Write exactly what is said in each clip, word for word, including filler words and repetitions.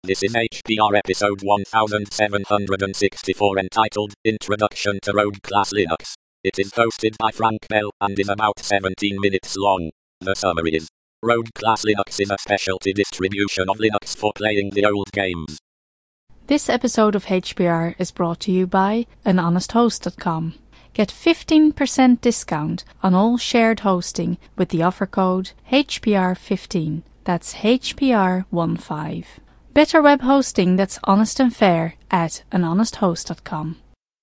This is H P R episode one thousand seven hundred sixty-four entitled Introduction to Rogue Class Linux. It is hosted by Frank Bell and is about seventeen minutes long. The summary is: Rogue Class Linux is a specialty distribution of Linux for playing the old games. This episode of H P R is brought to you by an honest host dot com. Get fifteen percent discount on all shared hosting with the offer code H P R fifteen. That's H P R fifteen. Better web hosting that's honest and fair at an honest host dot com.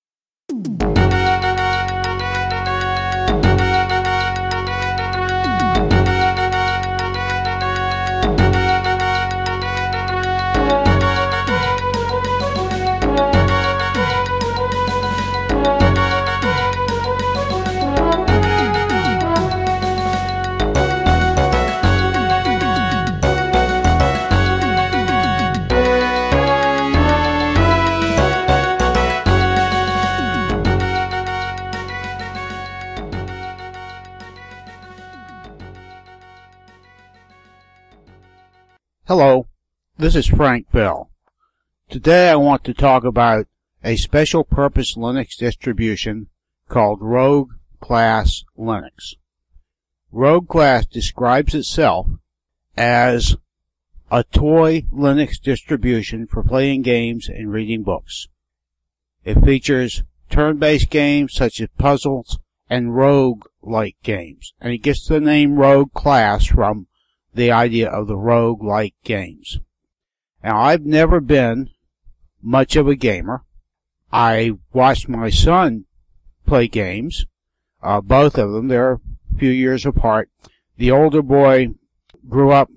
Hello, this is Frank Bell. Today I want to talk about a special purpose Linux distribution called Rogue Class Linux. Rogue Class describes itself as a toy Linux distribution for playing games and reading books. It features turn-based games such as puzzles and rogue-like games, and it gets the name Rogue Class from the idea of the rogue-like games. Now, I've never been much of a gamer. I watched my son play games, uh, both of them. They're a few years apart. The older boy grew up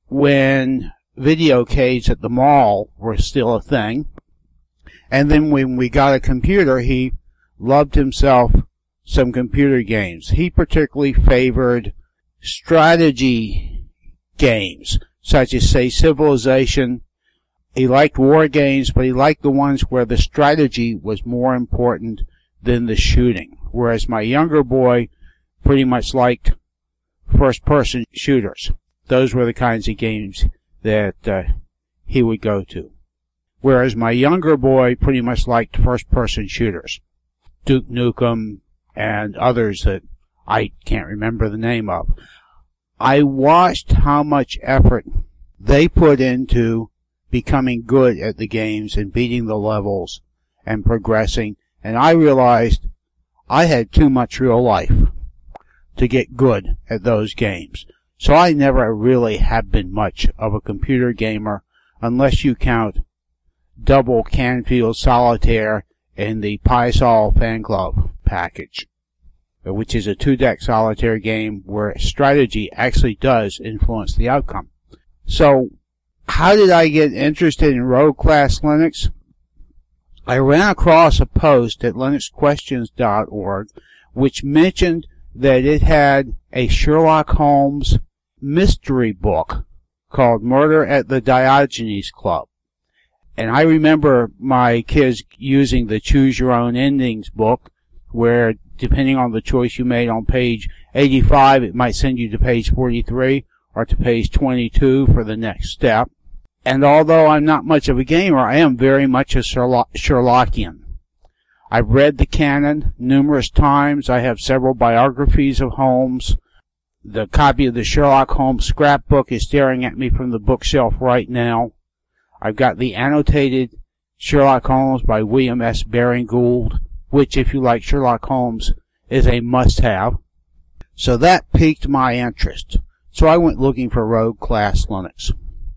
when videocades at the mall were still a thing. And then when we got a computer, he loved himself some computer games. He particularly favored strategy games, such as, say, Civilization. He liked war games, but he liked the ones where the strategy was more important than the shooting. Whereas my younger boy pretty much liked first-person shooters. Those were the kinds of games that uh, he would go to. Whereas my younger boy pretty much liked first-person shooters. Duke Nukem and others that I can't remember the name of. I watched how much effort they put into becoming good at the games and beating the levels and progressing, and I realized I had too much real life to get good at those games. So I never really have been much of a computer gamer unless you count Double Canfield Solitaire in the PySol Fan Club package, which is a two-deck solitaire game where strategy actually does influence the outcome. So, how did I get interested in Rogue Class Linux? I ran across a post at linux questions dot org which mentioned that it had a Sherlock Holmes mystery book called Murder at the Diogenes Club. And I remember my kids using the Choose Your Own Endings book, where depending on the choice you made on page eighty-five, it might send you to page forty-three or to page twenty-two for the next step. And although I'm not much of a gamer, I am very much a Sherlock- Sherlockian. I've read the canon numerous times. I have several biographies of Holmes. The copy of the Sherlock Holmes scrapbook is staring at me from the bookshelf right now. I've got the annotated Sherlock Holmes by William S. Baring Gould, which, if you like Sherlock Holmes, is a must-have. So that piqued my interest. So I went looking for Rogue Class Linux.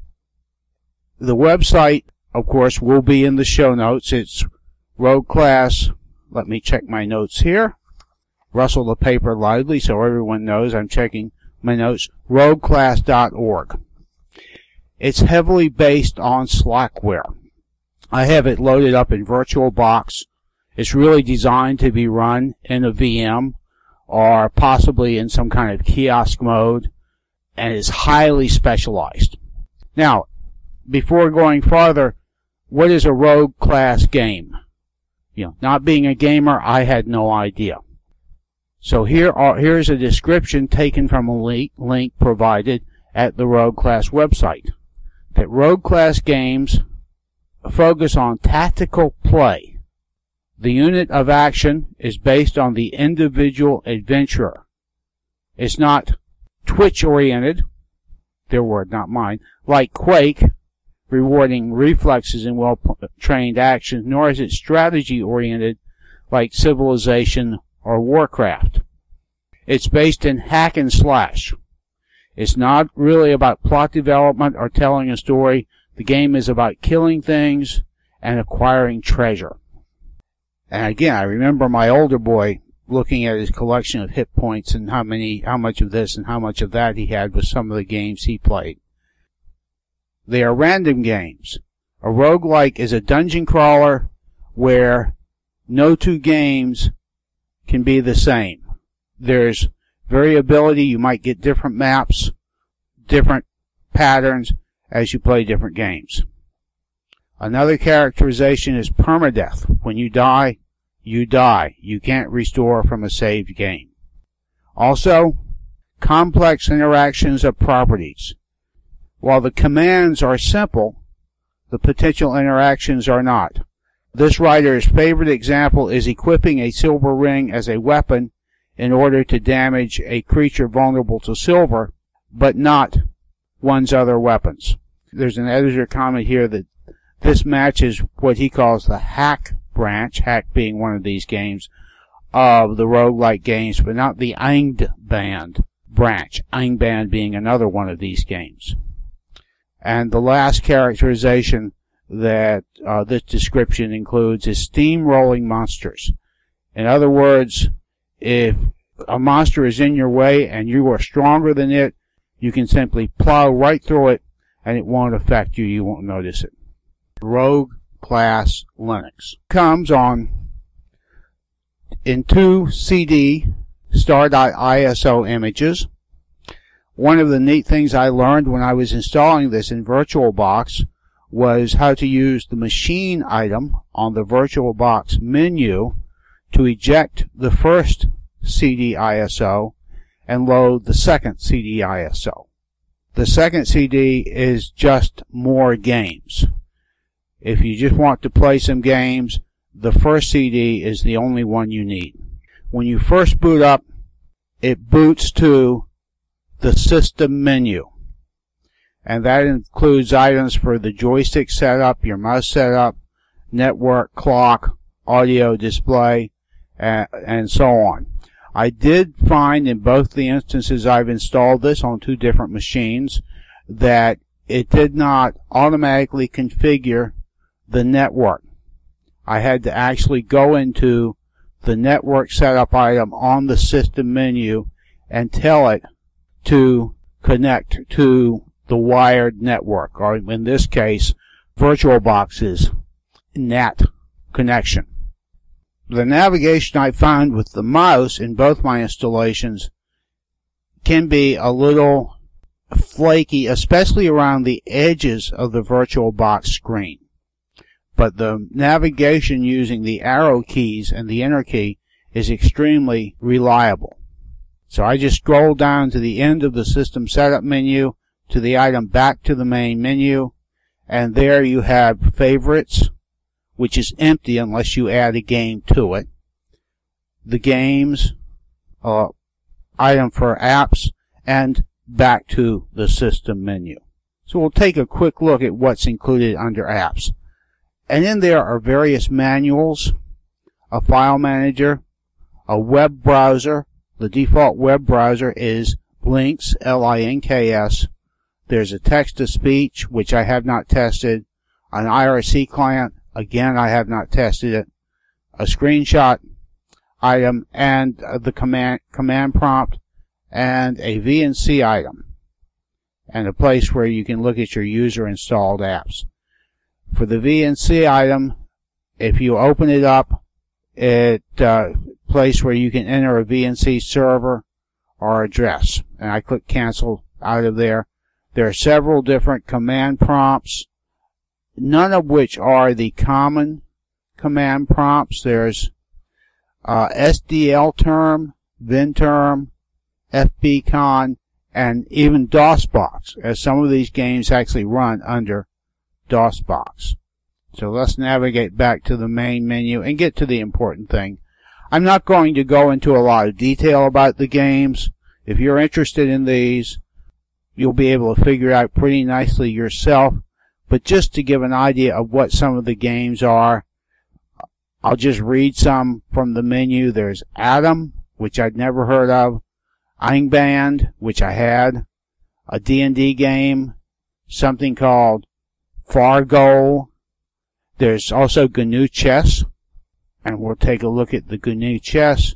The website, of course, will be in the show notes. It's Rogue Class. Let me check my notes here. Rustle the paper loudly so everyone knows I'm checking my notes. rogue class dot org. It's heavily based on Slackware. I have it loaded up in VirtualBox. It's really designed to be run in a V M or possibly in some kind of kiosk mode, and is highly specialized. Now, before going farther, what is a Rogue Class game? You know, not being a gamer, I had no idea. So here are, here's a description taken from a link, link provided at the Rogue Class website. that Rogue class games focus on tactical play. The unit of action is based on the individual adventurer. It's not twitch-oriented, their word, not mine, like Quake, rewarding reflexes and well-trained actions, nor is it strategy-oriented like Civilization or Warcraft. It's based in hack and slash. It's not really about plot development or telling a story. The game is about killing things and acquiring treasure. And again, I remember my older boy looking at his collection of hit points and how many, how much of this and how much of that he had with some of the games he played. They are random games. A roguelike is a dungeon crawler where no two games can be the same. There's variability. You might get different maps, different patterns as you play different games. Another characterization is permadeath. When you die, you die. You can't restore from a saved game. Also, complex interactions of properties. While the commands are simple, the potential interactions are not. This writer's favorite example is equipping a silver ring as a weapon in order to damage a creature vulnerable to silver, but not one's other weapons. There's an editor comment here that this matches what he calls the hack branch, hack being one of these games, of the roguelike games, but not the Angband branch, Angband being another one of these games. And the last characterization that uh, this description includes is steamrolling monsters. In other words, if a monster is in your way and you are stronger than it, you can simply plow right through it and it won't affect you. You won't notice it. Rogue class Linux comes on in two C D star.iso images. One of the neat things I learned when I was installing this in VirtualBox was how to use the machine item on the VirtualBox menu to eject the first C D I S O and load the second C D I S O. The second C D is just more games. If you just want to play some games, the first C D is the only one you need. When you first boot up, it boots to the system menu. And that includes items for the joystick setup, your mouse setup, network, clock, audio display, and, and so on. I did find in both the instances I've installed this on two different machines that it did not automatically configure the network. I had to actually go into the network setup item on the system menu and tell it to connect to the wired network, or in this case, VirtualBox's N A T connection. The navigation I found with the mouse in both my installations can be a little flaky, especially around the edges of the VirtualBox screen. But the navigation using the arrow keys and the enter key is extremely reliable. So I just scroll down to the end of the system setup menu, to the item back to the main menu, and there you have favorites, which is empty unless you add a game to it. The games, uh, item for apps, and back to the system menu. So we'll take a quick look at what's included under apps. And in there are various manuals, a file manager, a web browser. The default web browser is Lynx, L I N K S. There's a text-to-speech, which I have not tested. An I R C client, again, I have not tested it. A screenshot item, and uh, the command, command prompt, and a V N C item. And a place where you can look at your user-installed apps. For the V N C item, if you open it up, it uh, place where you can enter a V N C server or address. And I click cancel out of there. There are several different command prompts, none of which are the common command prompts. There's uh, S D L term, Venterm, F B con, and even DOSBox, as some of these games actually run under DOSBox. So let's navigate back to the main menu and get to the important thing. I'm not going to go into a lot of detail about the games. If you're interested in these, you'll be able to figure out pretty nicely yourself. But just to give an idea of what some of the games are, I'll just read some from the menu. There's Atom, which I'd never heard of, Eingband, which I had, a D and D game, something called Fargoal. There's also G N U Chess, and we'll take a look at the G N U Chess,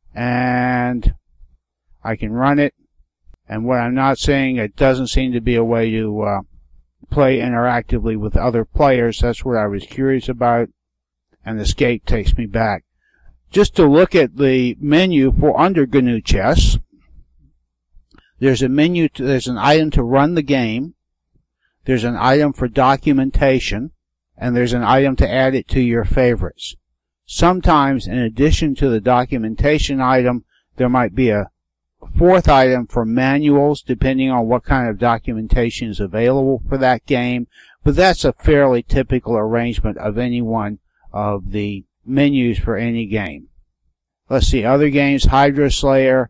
and I can run it. And what I'm not saying, it doesn't seem to be a way to uh, play interactively with other players. That's what I was curious about, and Escape takes me back. Just to look at the menu for under G N U Chess, there's a menu, to, there's an item to run the game, there's an item for documentation, and there's an item to add it to your favorites. Sometimes, in addition to the documentation item, there might be a fourth item for manuals, depending on what kind of documentation is available for that game, but that's a fairly typical arrangement of any one of the menus for any game. Let's see, other games, Hydra Slayer,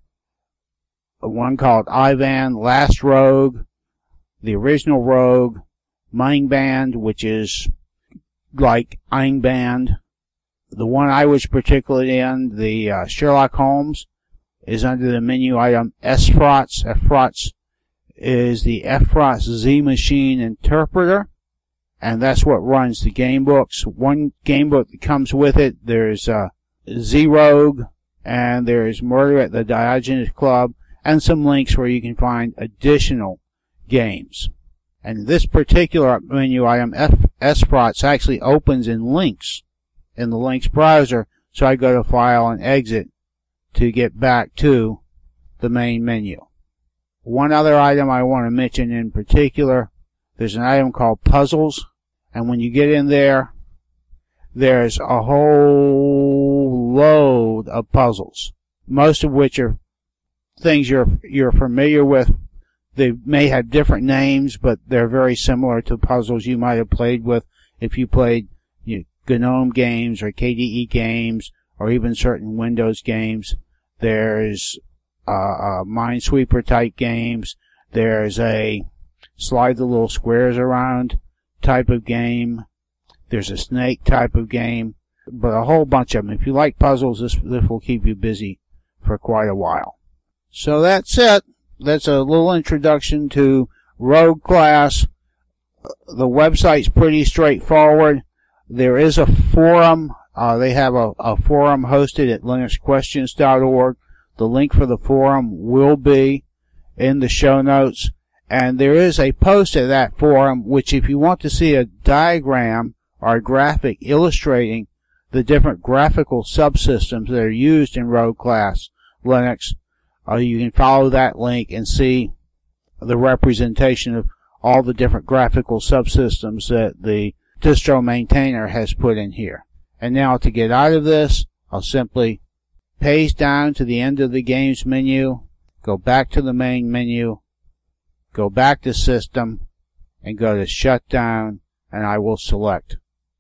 one called Ivan, Last Rogue, the original Rogue, Eingband, which is like Eingband. The one I was particularly in, the uh, Sherlock Holmes, is under the menu item Efrots. Efrots is the Efrots Z Machine Interpreter, and that's what runs the game books. One game book that comes with it, there's uh, Z-Rogue, and there's Murder at the Diogenes Club, and some links where you can find additional games. And this particular menu item, Efrots, actually opens in links in the links browser, so I go to File and Exit to get back to the main menu. One other item I want to mention in particular, there's an item called Puzzles, and when you get in there, there's a whole load of puzzles, most of which are things you're you're familiar with. They may have different names, but they're very similar to puzzles you might have played with if you played you know, GNOME games or K D E games or even certain Windows games. There's uh, uh, Minesweeper type games. There's a slide the little squares around type of game. There's a snake type of game, but a whole bunch of them. If you like puzzles, this, this will keep you busy for quite a while. So that's it. That's a little introduction to Rogue Class. The website's pretty straightforward. There is a forum. Uh, they have a, a forum hosted at linux questions dot org. The link for the forum will be in the show notes. And there is a post at that forum, which if you want to see a diagram or a graphic illustrating the different graphical subsystems that are used in Rogue Class Linux, uh, you can follow that link and see the representation of all the different graphical subsystems that the distro maintainer has put in here. And now to get out of this, I'll simply paste down to the end of the games menu, go back to the main menu, go back to System, and go to Shutdown, and I will select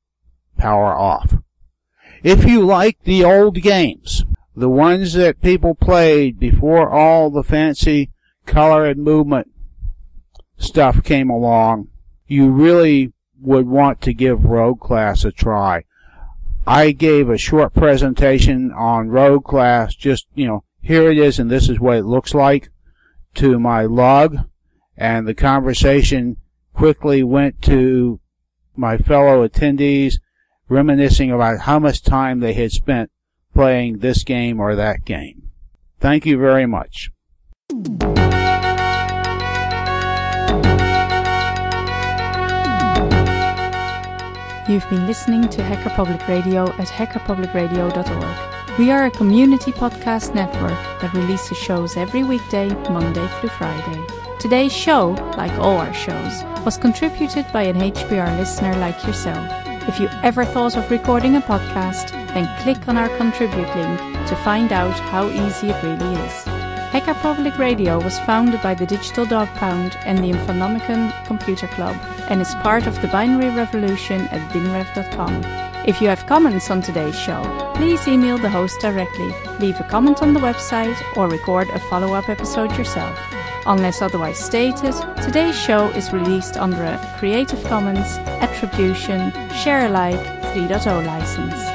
Power Off. If you like the old games, the ones that people played before all the fancy color and movement stuff came along, you really would want to give Rogue Class a try. I gave a short presentation on Rogue Class, just, you know, here it is and this is what it looks like, to my log, and the conversation quickly went to my fellow attendees, reminiscing about how much time they had spent playing this game or that game. Thank you very much. You've been listening to Hacker Public Radio at hacker public radio dot org. We are a community podcast network that releases shows every weekday, Monday through Friday. Today's show, like all our shows, was contributed by an H P R listener like yourself. If you ever thought of recording a podcast, then click on our contribute link to find out how easy it really is. Hacker Public Radio was founded by the Digital Dog Pound and the Infonomicon Computer Club and is part of the binary revolution at binrev dot com. If you have comments on today's show, please email the host directly, leave a comment on the website, or record a follow-up episode yourself. Unless otherwise stated, today's show is released under a Creative Commons Attribution Share Alike three point oh license.